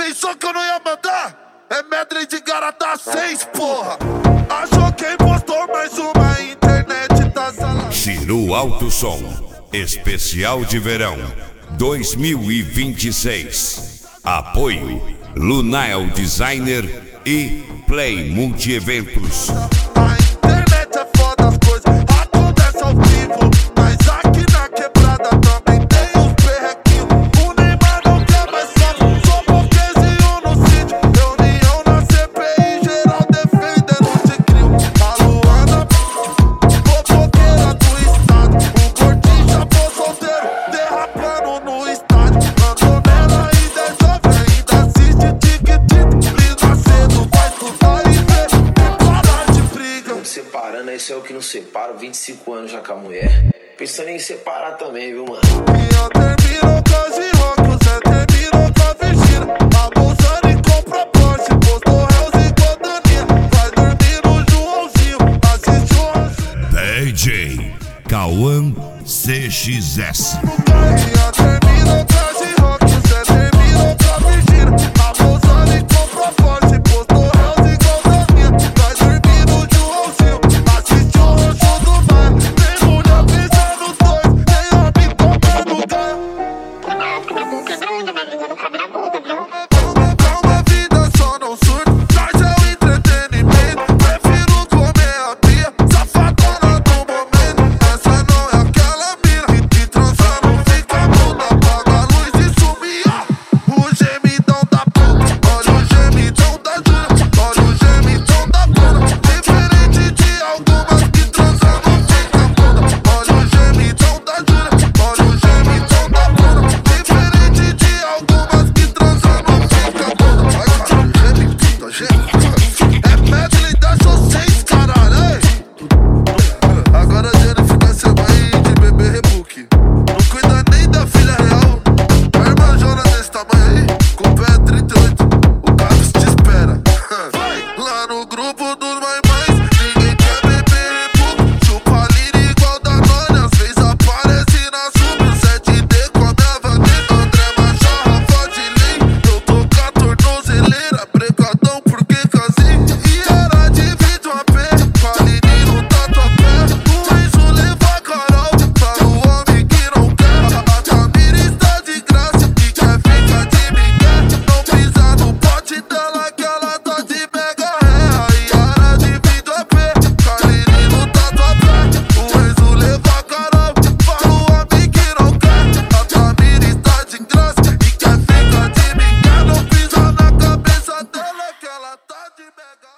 pensou que eu não ia mandar? É medley de Garata 6, porra. Achou que impostor, mais uma internet tá salada. Ciru Alto Som, especial de verão 2026. Apoio Lunael Designer e Play Multieventos. A internet é foda, as coisas acontecem ao vivo. Mas aqui na quebrada também tem os perrequinhos. O Neymar não quer mais só porquezinho no sítio. Reunião na CPI, geral defendendo de crime. A Luana, fofoqueira do estado. O gordinho chapou solteiro, derrapando no estádio. Andou nela ainda é jovem, ainda assiste tic-tic. Lisa cedo, vai estudar e ver. Parar de briga. Separando, isso é o que nos separa. 25 anos já com a mulher. Pensando em separar também, viu, mano? Minha terminou com as rock, o Zé terminou com a Virgínia. Abusando e compra Porsche, postou réus igual Daninha. Vai dormir no Joãozinho, assiste o Anjo. DJ Cauã CXS. Minha terminou com as rock, o Zé terminou com a Virgínia. Abusando e compra Porsche, postou réus igual Daninha. Vai dormir no Joãozinho, assiste o Anjo do Mar. Tem mulher pisando nos dois, tem homem tomando ganho. Calma, vida só não surta, traz é o entretenimento. Prefiro comer a pia, safadona do momento. Essa não é aquela mina que transando fica muda, apaga a luz e sumia. O gemidão da puta, olha o gemidão da Júlia, olha o gemidão da Bruna. Diferente de algumas que transando fica muda. Olha o gemidão da Júlia, olha o gemidão da Bruna. Diferente de algumas que transando fica muda. Vai, caralho, gemidão, é medley da José, caralho, ei. Agora a Jennifer nasceu aí de bebê rebook. Não cuida nem da filha real. A irmã Jona desse tamanho aí, com o pé 38, o Carlos te espera. Lá no grupo dos mais, ninguém quer beber rebook. Chupa lira igual da Nônia, às vezes aparece na sub. 7D com a minha Vanessa, André Machado, Rafa de Lei. Eu tô com a tornozeleira, brecadão porque casei. E era de vidro a pé, Paline no tatuapé. O Enzo leva a Carol, tá no homem que não quer. A Tamira está de graça e quer ficar de migué. Não pisa no pote dela que ela tá de mega ré. E era de vidro a pé, Paline no tatuapé. O Enzo leva a Carol, fala o homem que não quer. A Tamira está de graça e quer ficar de migué. Não pisa na cabeça dela que ela tá de mega